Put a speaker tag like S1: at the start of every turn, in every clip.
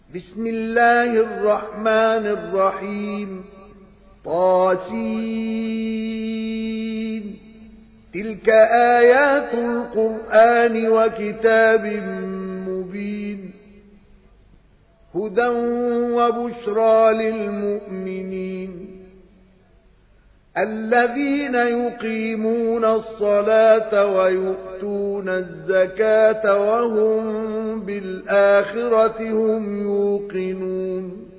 S1: بسم الله الرحمن الرحيم. طاسين. تلك آيات القرآن وكتاب مبين، هدى وبشرى للمؤمنين الذين يقيمون الصلاة ويؤتون الزكاة وهم بالآخرة هم يوقنون.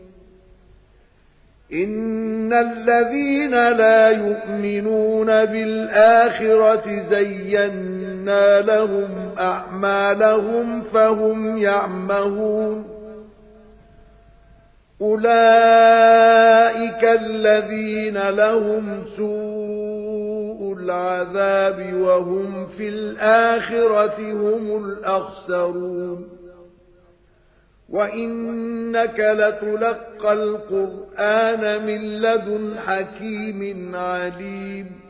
S1: إن الذين لا يؤمنون بالآخرة زينا لهم أعمالهم فهم يعمهون. أولئك الذين لهم سوء العذاب وهم في الآخرة هم الأخسرون. وإنك لتلقى القرآن من لدن حكيم عليم.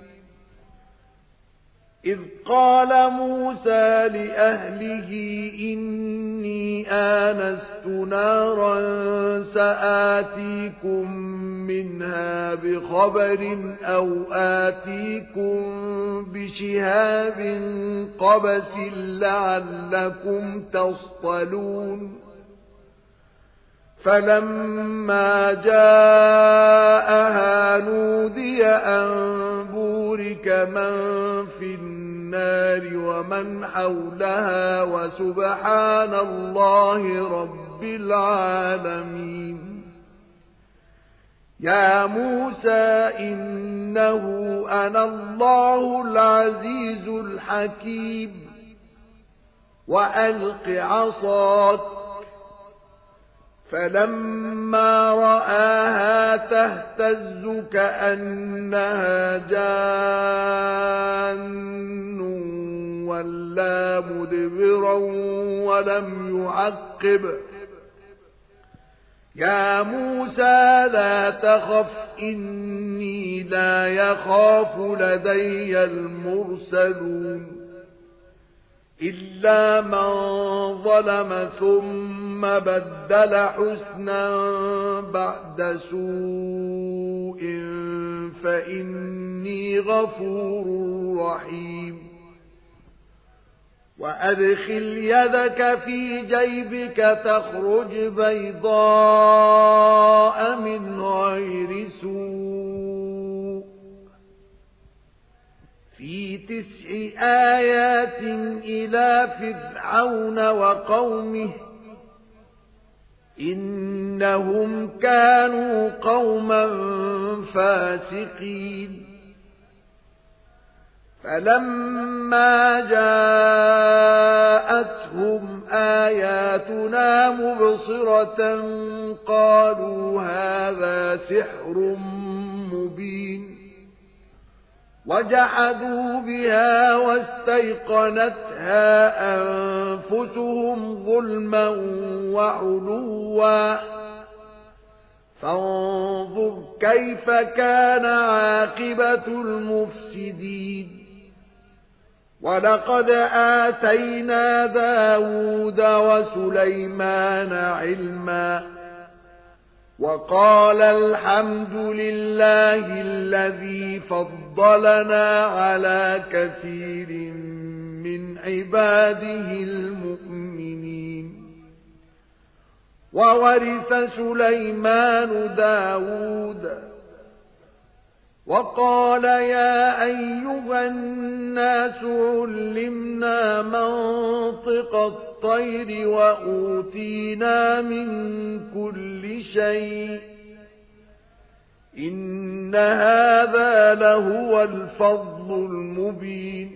S1: إذ قال موسى لأهله إني آنست نارا سآتيكم منها بخبر أو آتيكم بشهاب قبس لعلكم تصطلون. فلما جاءها نودي أن بورك من في النار ومن حولها وسبحان الله رب العالمين. يا موسى إنه أنا الله العزيز الحكيم. وألق عصاك. فلما رآها تهتز كأنها جان ولا مدبرا ولم يعقب. يا موسى لا تخف إني لا يخاف لدي المرسلون. إلا من ظلم ثم بدل حسنا بعد سوء فإني غفور رحيم. وأدخل يدك في جيبك تخرج بيضاء من غير سوء في 9 آيات إلى فرعون وقومه إنهم كانوا قوما فاسقين. فلما جاءتهم آياتنا مبصرة قالوا هذا سحر مبين. وجحدوا بها واستيقنتها أنفسهم ظلما وعلوا فانظر كيف كان عاقبة المفسدين. ولقد آتينا داود وسليمان علما وقال الحمد لله الذي فضلنا على كثير من عباده المؤمنين. وورث سليمان داود وقال يا أيها الناس علمنا منطق الطير وأوتينا من كل شيء إن هذا لهو الفضل المبين.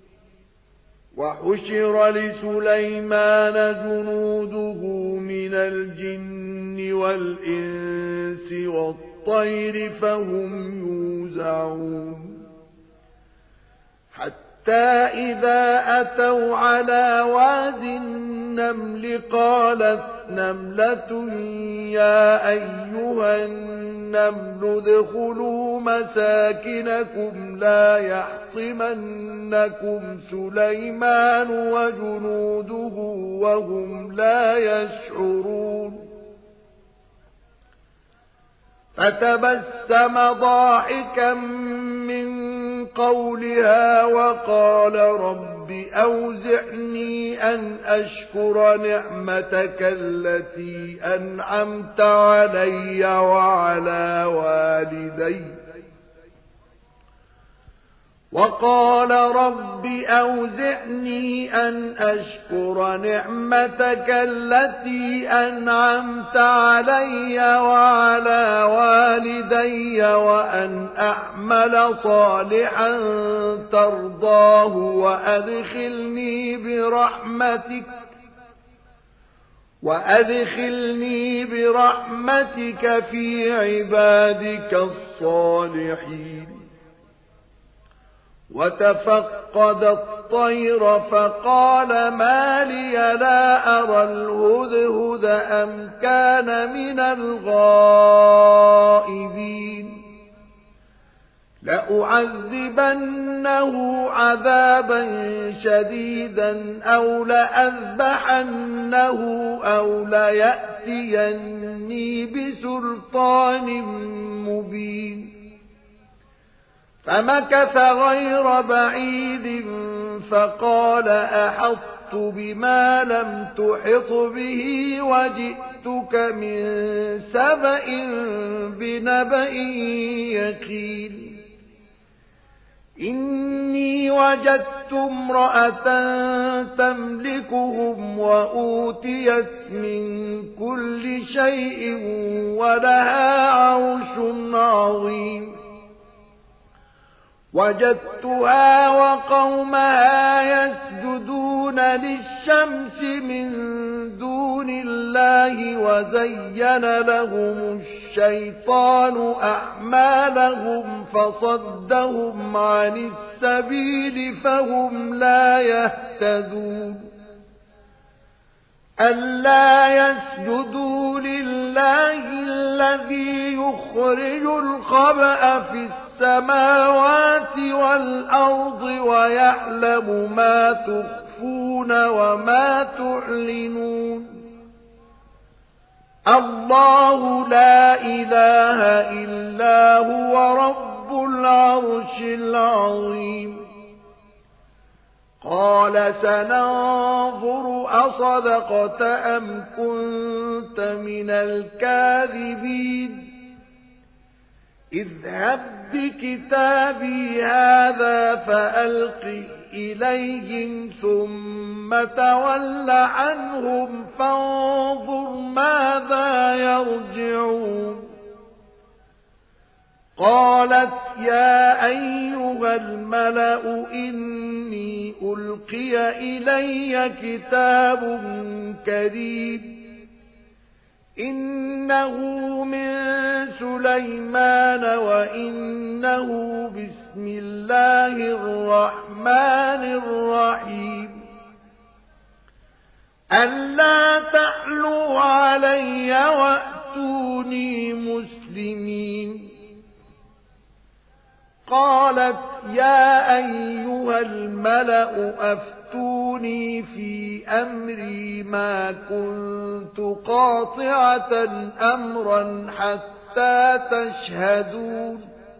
S1: وحشر لسليمان جنوده من الجن والإنس والطير فهم يوزعون. حتى إذا أتوا على واد النمل قالت نملة يا أيها النمل ادخلوا مساكنكم لا يحطمنكم سليمان وجنوده وهم لا يشعرون. فتبسم ضاحكا من قولها وقال رب أوزعني أن أشكر نعمتك التي أنعمت علي وعلى والدي وقال رب أوزعني أن أشكر نعمتك التي أنعمت علي وعلى والدي وأن أعمل صالحا ترضاه وأدخلني برحمتك في عبادك الصالحين وتفقد الطير فقال ما لي لا أرى الهدهد أم كان من الغائبين لأعذبنه عذابا شديدا أو لأذبحنه أو ليأتيني بسلطان مبين فمكث غير بعيد فقال أحطت بما لم تحط به وجئتك من سبأ بنبأ يقين إني وجدت امرأة تملكهم وأوتيت من كل شيء ولها عرش عظيم وجدتها وقومها يسجدون للشمس من دون الله وزين لهم الشيطان أعمالهم فصدهم عن السبيل فهم لا يهتدون ألا يسجدوا لله الذي يخرج الخبأ في السماوات والأرض ويعلم ما تخفون وما تعلنون الله لا إله إلا هو رب العرش العظيم قال سننظر أصدقت أم كنت من الكاذبين اذهب بكتابي هذا فألقه إليهم ثم تول عنهم فانظر ماذا يرجعون قالت يا أيها الملأ إني ألقي إلي كتاب كريم إنه من سليمان وإنه بسم الله الرحمن الرحيم ألا تعلوا علي وأتوني مسلمين قالت يا أيها الملأ أفتوني في أمري ما كنت قاطعة أمرا حتى تشهدون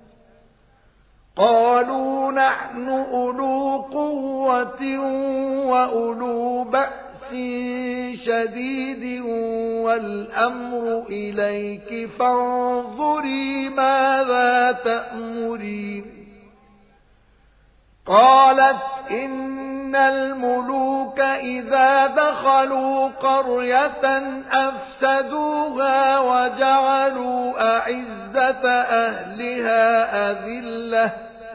S1: قالوا نحن أولو قوة وأولو بأس شديد والأمر إليك فانظري ماذا تأمرين قالت إن الملوك إذا دخلوا قرية أفسدوها وجعلوا أعزة أهلها أذلة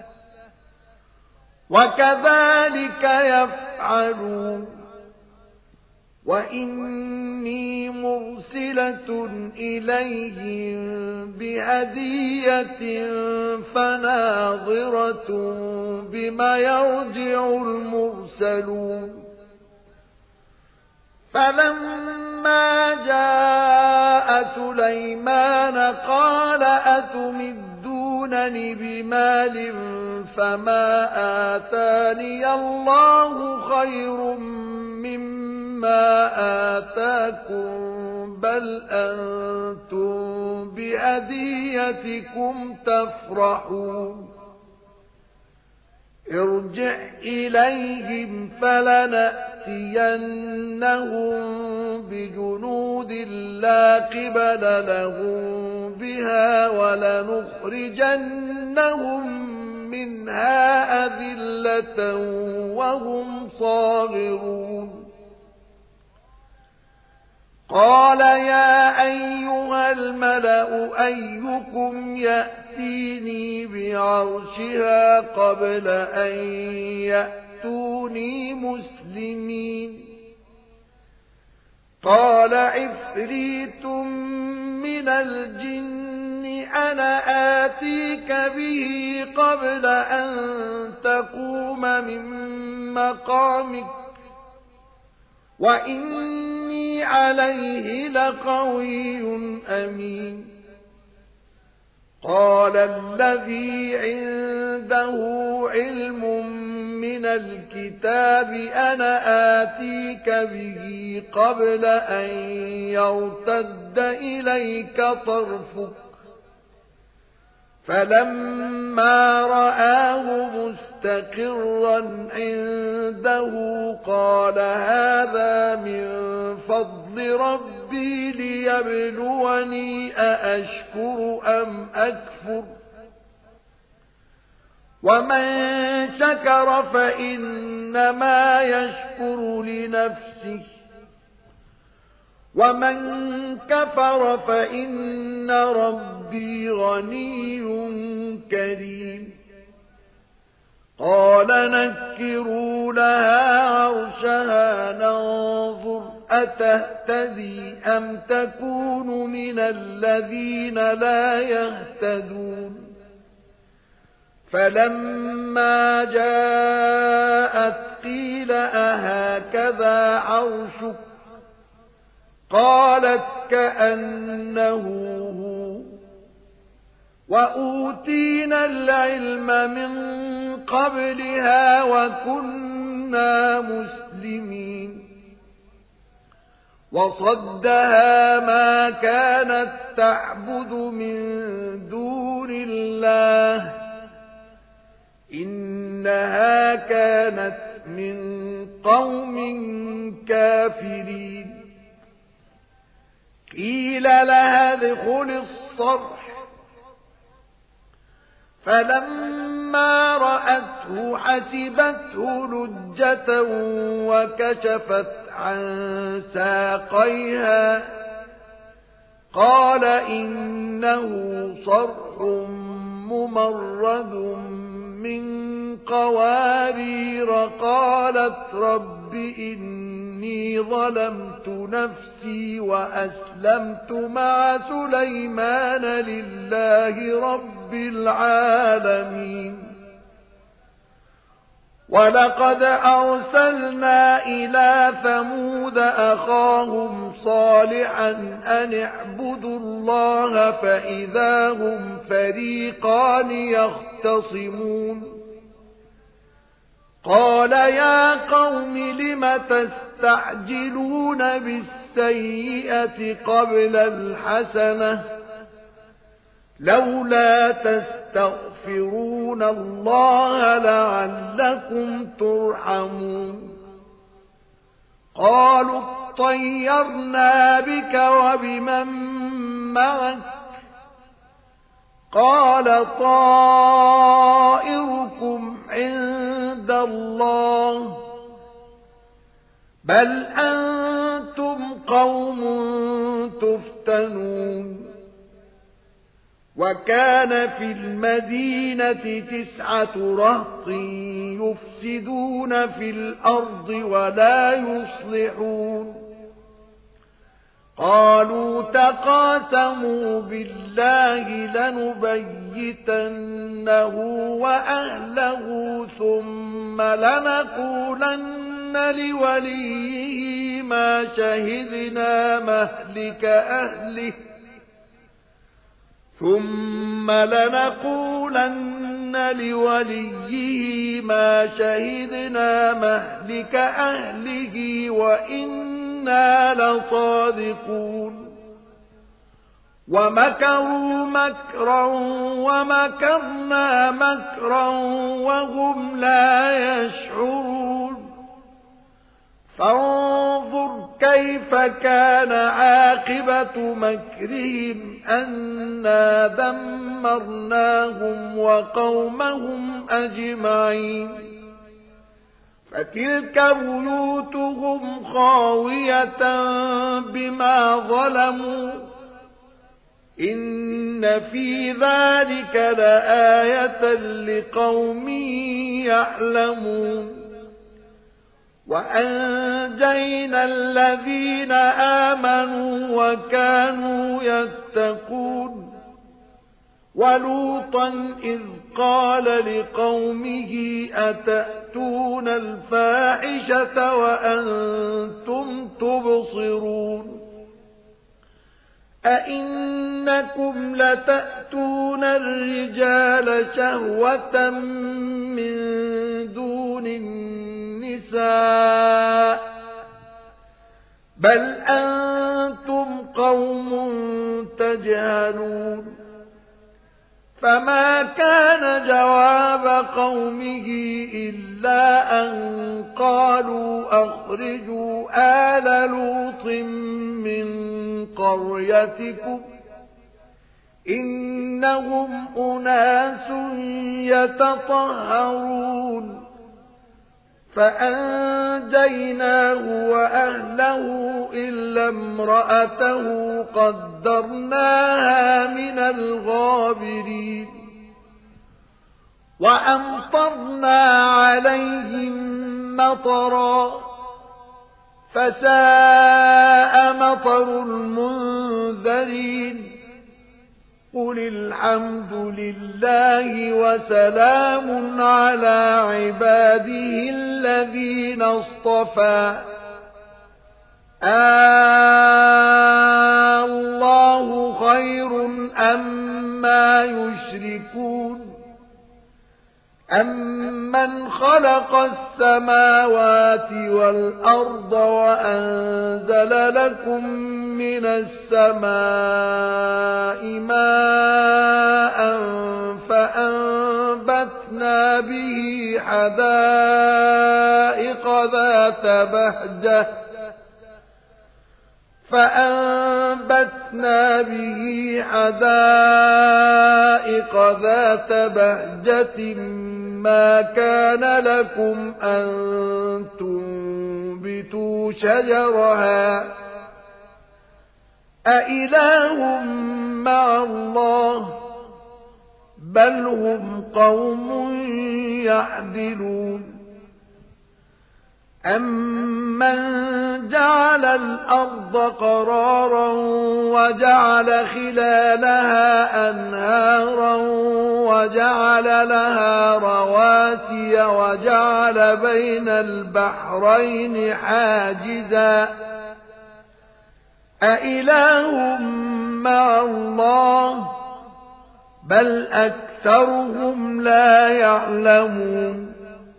S1: وكذلك يفعلون وإني مرسلة إليهم بهدية فناظرة بما يرجع المرسلون فلما جاء سليمان قال أتمدونني بمال فما آتاني الله خير مما آتاكم بل بل أنتم بهديتكم تفرحون ارجع إليهم فلنأتينهم بجنود لا قبل لهم بها ولنخرجنهم منها أذلة وهم صاغرون قال يا أيها الملأ أيكم يأتيني بعرشها قبل أن يأتوني مسلمين قال عفريت من الجن أنا آتيك به قبل أن تقوم من مقامك وإني عليه لقوي أمين قال الذي عنده علم من الكتاب أنا آتيك به قبل أن يرتد إليك طرفك فلما رآه مستقرا عنده قال هذا من فضل ربي ليبلوني أأشكر أم أكفر ومن شكر فإنما يشكر لنفسه ومن كفر فإن ربي غني كريم قال نكروا لها عرشها ننظر أتهتدي أم تكون من الذين لا يهتدون فلما جاءت قيل أهكذا عرشك قالت كأنه هو وأوتينا العلم من قبلها وكنا مسلمين وصدها ما كانت تعبد من دون الله إنها كانت من قوم كافرين قيل لها ادخل الصرح فلما رأته حسبته لجة وكشفت عن ساقيها قال إنه صرح ممرد من قوارير قالت رب إني ظلمت نفسي وأسلمت مع سليمان لله رب العالمين ولقد أرسلنا إلى ثمود أخاهم صالحا أن اعبدوا الله فإذا هم فريقان يختصمون قال يا قوم لم تستعجلون بالسيئة قبل الحسنة لولا تستغفرون الله لعلكم ترحمون قالوا اطيرنا بك وبمن معك قال طائركم عند الله بل أنتم قوم تفتنون وكان في المدينة 9 رهط يفسدون في الأرض ولا يصلحون قالوا تقاسموا بالله لنبيتنه وأهله ثم لنقولن لوليه ما شهدنا مهلك أهله ثم لنقولن لوليه ما شهدنا مهلك أهله وإنا لصادقون ومكروا مكرا ومكرنا مكرا وهم لا يشعرون فانظر كيف كان عاقبة مكرهم أنا دمرناهم وقومهم أجمعين فتلك بيوتهم خاوية بما ظلموا إن في ذلك لآية لقوم يعلمون وأنجينا الذين آمنوا وكانوا يتقون ولوطا إذ قال لقومه أتأتون الفاحشة وأنتم تبصرون أئنكم لتأتون الرجال شهوة من دون النساء بل أنتم قوم تجهلون فما كان جواب قومه إلا أن قالوا أخرجوا آل لوط من قريتكم إنهم أناس يتطهرون فأنجيناه وأهله إلا امرأته قدرناها من الغابرين وأمطرنا عليهم مطرا فساء مطر المنذرين قل الحمد لله وسلام على عباده الذين اصطفى الله خير أما يشركون أمن خلق السماوات والأرض وأنزل لكم من السماء ماء فأنبتنا به حدائق ذات بهجة ما كان لكم أن تنبتوا شجرها أإله مع الله بل هم قوم يعدلون أمن جعل الأرض قرارا وجعل خلالها أنهارا وجعل لها رواسي وجعل بين البحرين حاجزا أإله مع الله بل أكثرهم لا يعلمون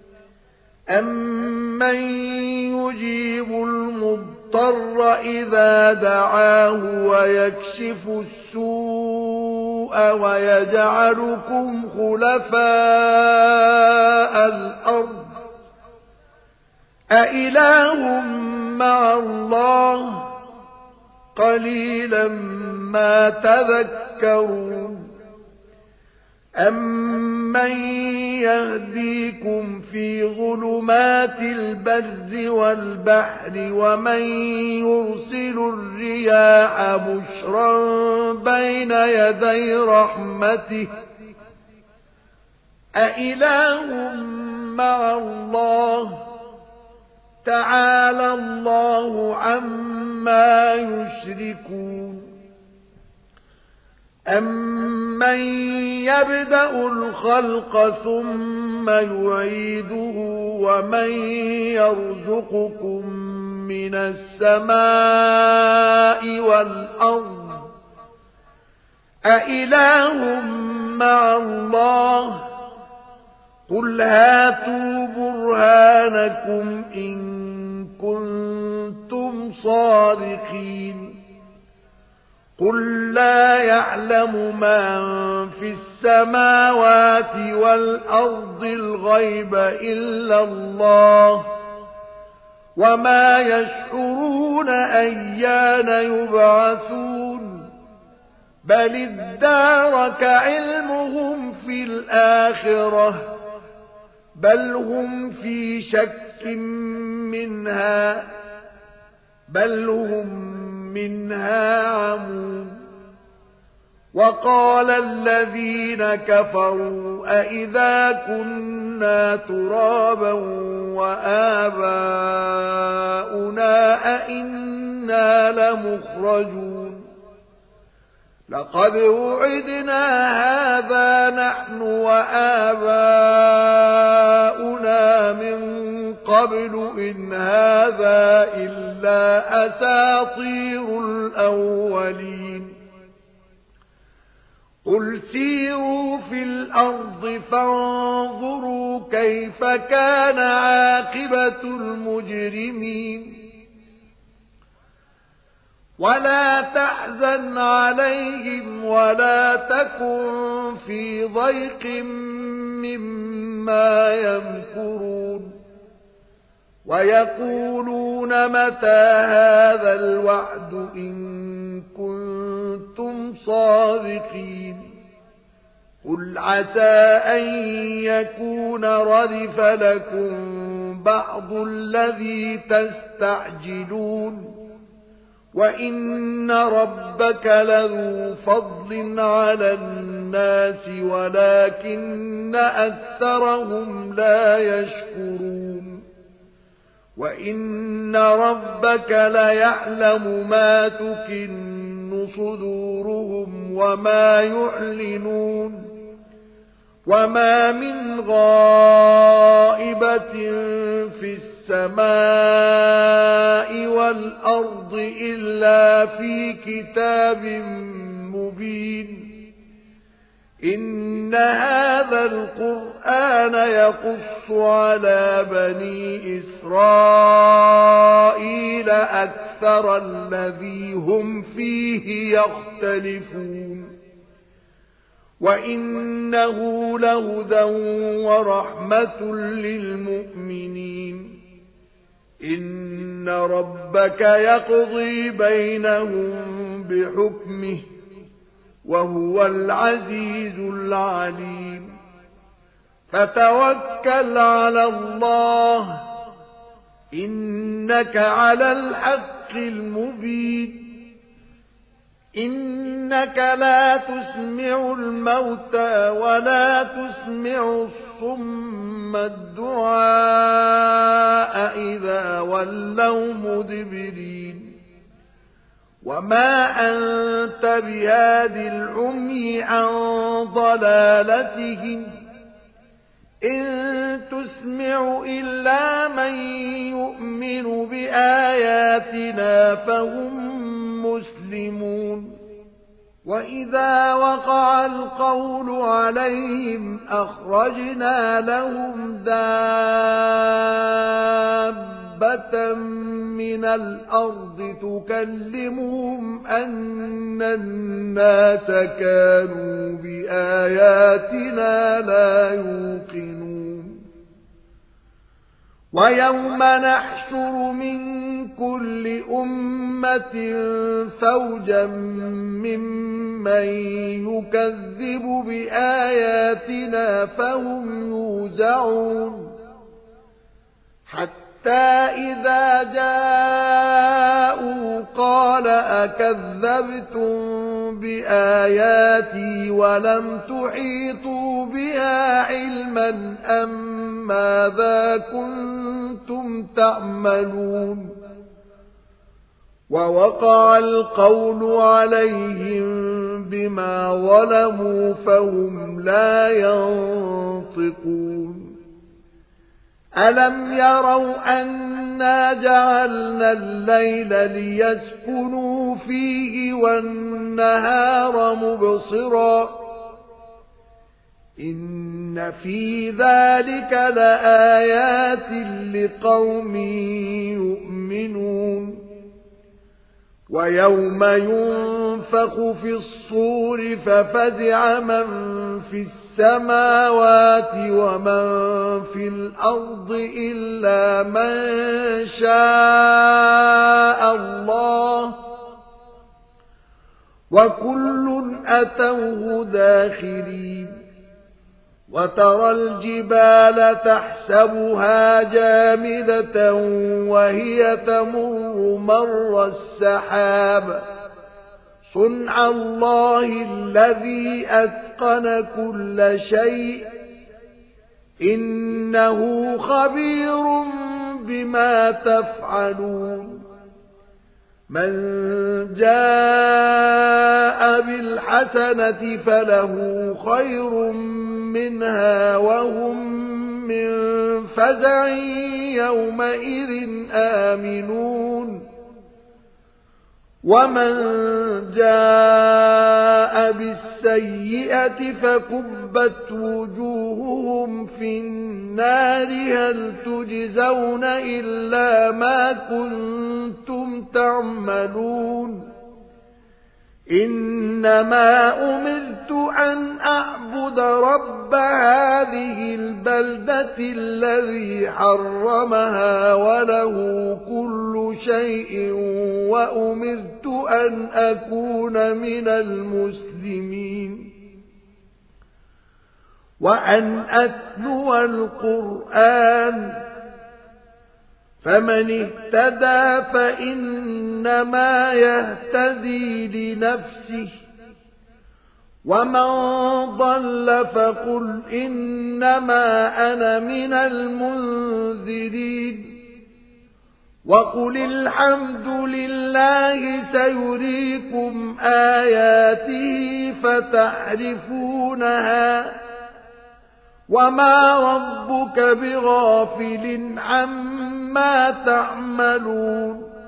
S1: أمن يجيب المضطر إذا دعاه ويكشف السوء ويجعلكم خلفاء الأرض أإله مع الله قليلا ما تذكرون أمن يهديكم في ظلمات البر والبحر ومن يرسل الرياح بشرا بين يدي رحمته أإله مع الله تعالى الله عما يشركون أمن يبدأ الخلق ثم يعيده ومن يرزقكم من السماء والأرض أإله مع الله قل هاتوا برهانكم إن كنتم صادقين قل لا يعلم من في السماوات والأرض الغيب إلا الله وما يشعرون أيان يبعثون بل ادارك علمهم في الآخرة بل هم في شك منها بل هم منها عمون وقال الذين كفروا أئذا كنا ترابا وآباؤنا أئنا لمخرجون لقد وعدنا هذا نحن وآباؤنا من قبل إن هذا إلا أساطير الأولين قل سيروا في الأرض فانظروا كيف كان عاقبة المجرمين ولا تحزن عليهم ولا تكن في ضيق مما يمكرون ويقولون متى هذا الوعد إن كنتم صادقين قل عسى أن يكون ردف لكم بعض الذي تستعجلون وإن ربك لذو فضل على الناس ولكن أكثرهم لا يشكرون وإن ربك ليعلم ما تكن صدورهم وما يعلنون وما من غائبة في السماء والأرض إلا في كتاب مبين إن هذا القرآن يقص على بني إسرائيل أكثر الذي هم فيه يختلفون وإنه لهدى ورحمة للمؤمنين إن ربك يقضي بينهم بحكمه وهو العزيز العليم فتوكل على الله إنك على الحق المبين إنك لا تسمع الموتى ولا تسمع الصم الدعاء إذا ولوا مدبرين وما أنت بهاد العمي عن ضلالتهم إن تسمع إلا من يؤمن بآياتنا فهم مسلمون وإذا وقع القول عليهم أخرجنا لهم دابة من الأرض تكلمهم أن الناس كانوا بآياتنا لا يوقنون ويوم نحشر من كل أمة فوجا ممن يكذب بآياتنا فهم يوزعون حتى إذا جاءوا قال أكذبتم بآياتي ولم تحيطوا بها علما أم ماذا كنتم تعملون ووقع القول عليهم بما ظلموا فهم لا ينطقون ألم يروا أنا جعلنا الليل ليسكنوا فيه والنهار مبصرا إن في ذلك لآيات لقوم يؤمنون ويوم ينفخ ينفخ في الصور ففزع من في السماوات ومن في الأرض إلا من شاء الله وكل أتوه داخرين وترى الجبال تحسبها جامدة وهي تمر مر السحاب صنع الله الذي أتقن كل شيء إنه خبير بما تفعلون من جاء بالحسنة فله خير منها وهم من فزع يومئذ آمنون ومن جاء بالسيئة فكبت وجوههم في النار هل تجزون إلا ما كنتم تعملون إنما أمرت أن أعبد رب هذه البلدة الذي حرمها وله كل شيء وأمرت أن أكون من المسلمين وأن أتلو القرآن فمن اهتدى فإنما يهتدي لنفسه ومن ضل فقل إنما أنا من المنذرين وقل الحمد لله سيريكم آياته فتعرفونها وما ربك بغافل عما تعملون